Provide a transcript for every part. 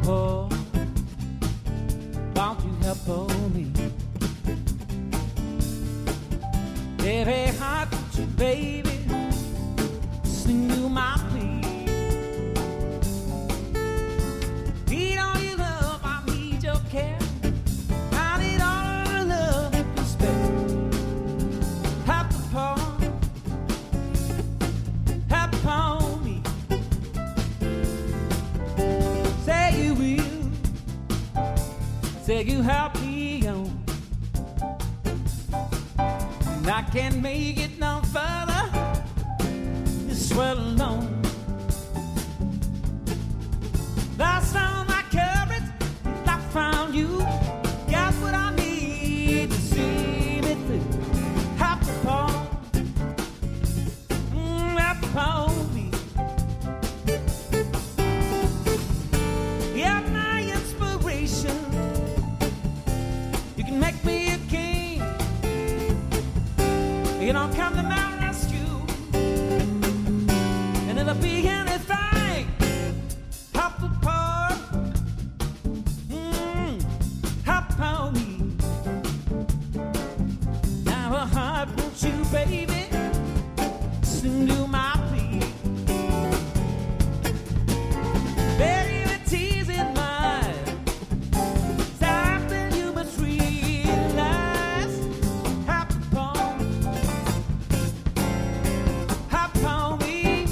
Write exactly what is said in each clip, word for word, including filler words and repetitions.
poor, won't you help on me? Every heart but you, baby, sing you my plea. Need all your love, I need your care. I need all your love and respect. Help the poor, help upon me. Say you will, say you help me on. And I can't make it no further this world alone. Lost all my courage, I found you. Got what I need to see me through. Help upon, mm, help upon me. You're my inspiration. You can make me a king. You don't come to my rescue, and it'll be anything. Help the poor, mm, help on me. Now a heart wants you, baby, sing to my plea. Bury the tears in mine. Something you must realize. Help upon, help on me.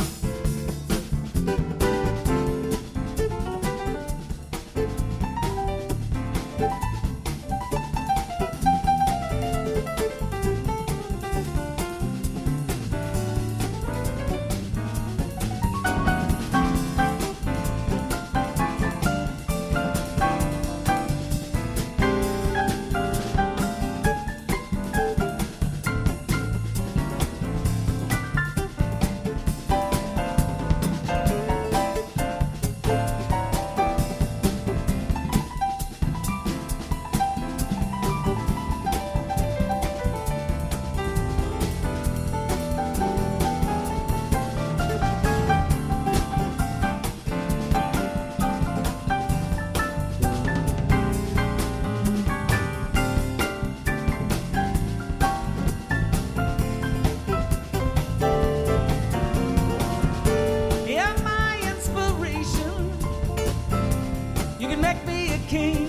You're my inspiration. You can make me a king.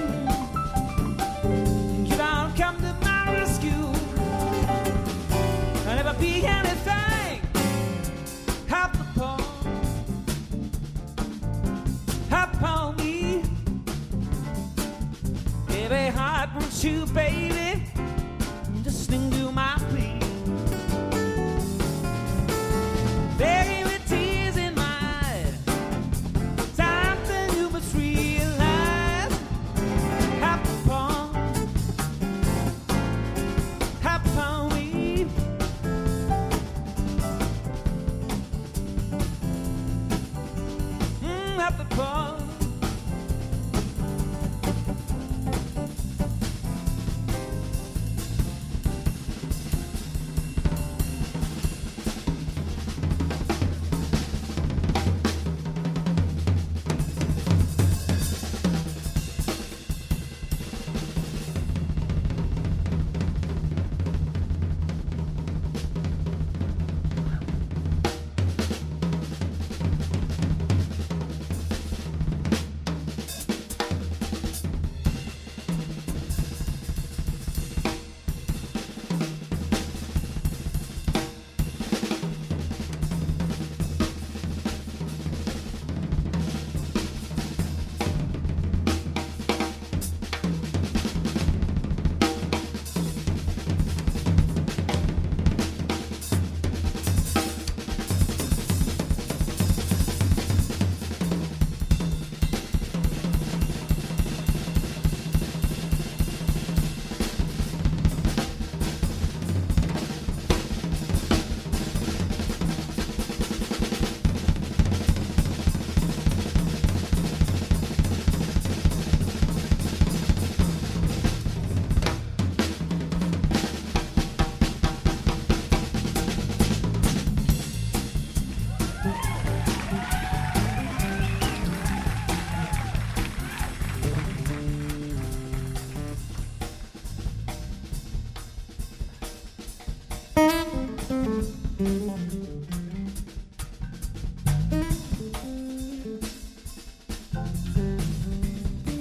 You don't come to my rescue. I'll never be anything. Help the poor, help on me. Every heart wants you, baby, just sing to my plea. Bury the tears in mine. Something you must realize. Help upon, help upon me. Mm, help upon.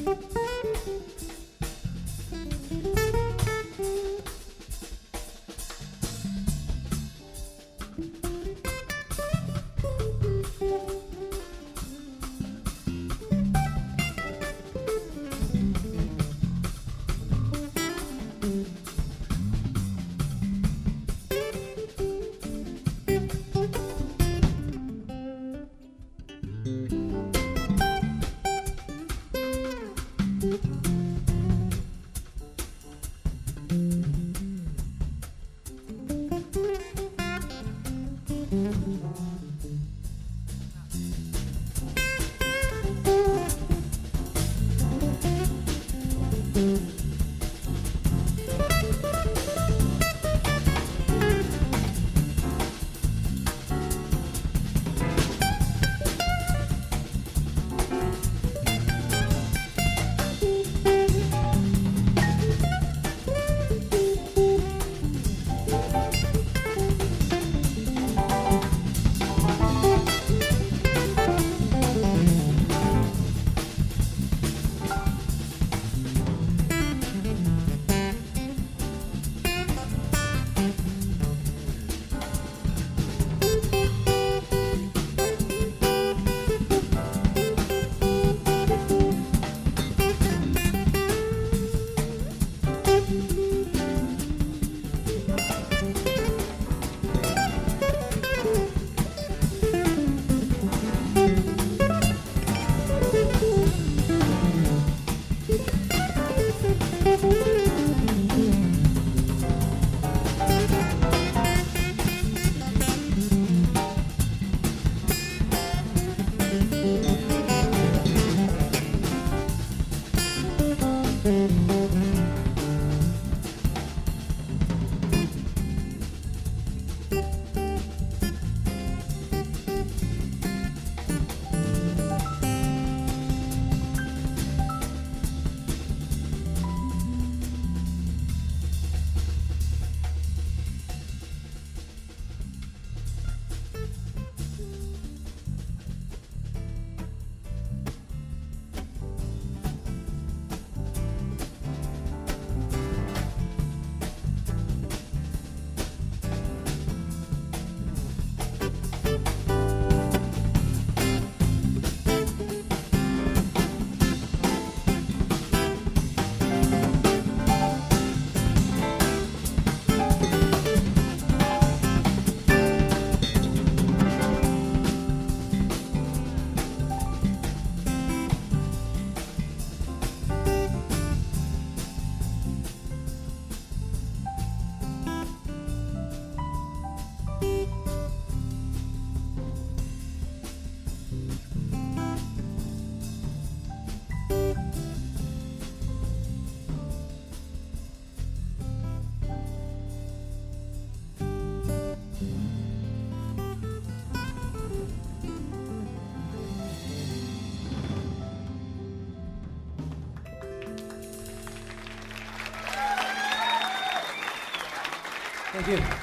Thank you.